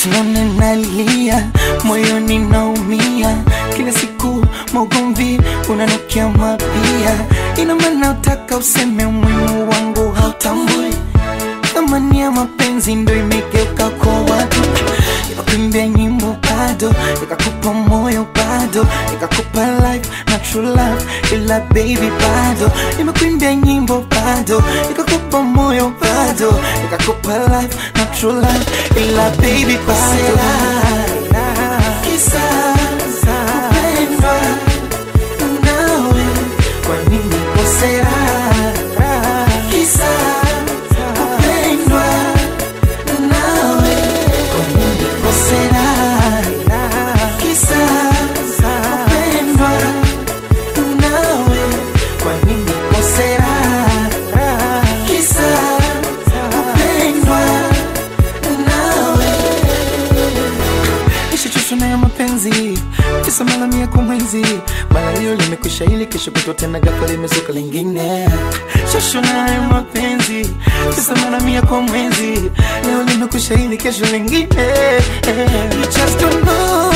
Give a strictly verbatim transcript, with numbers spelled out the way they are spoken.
Usinone nalia, moyoni naumia. Kila siku maugomvi unanukia mapia. Ina maana utaka useme umuhimu wangu hautambui. Thamani ya mapenzi ndo imegeuka kwa watu. Nikakuimbia nyimbo bado, nikakupa moyo bado, nikakupa life na true love, ila baby bado. Nimekuimbia nyimbo bado, nikakupa moyo bado, nikakupa life na true love, ila baby bado. Kisa kupendwa nawe, kwa nini kosea? Kisa kupendwa nawe, kwa nini kosea? Kisa kupendwa nawe, kwa nini kosea? Kisa kupendwa nawe. Nishachoshwa na ya mapenzi, kisa mara mia kwa mwezi. Mara leo limekwisha hili, kesho kutwa tena ghafla limezuka lingine. Choshwa na ya mapenzi, kisa mara mia kwa mwezi. Leo limekwisha hili, kesho lingine. You just don't know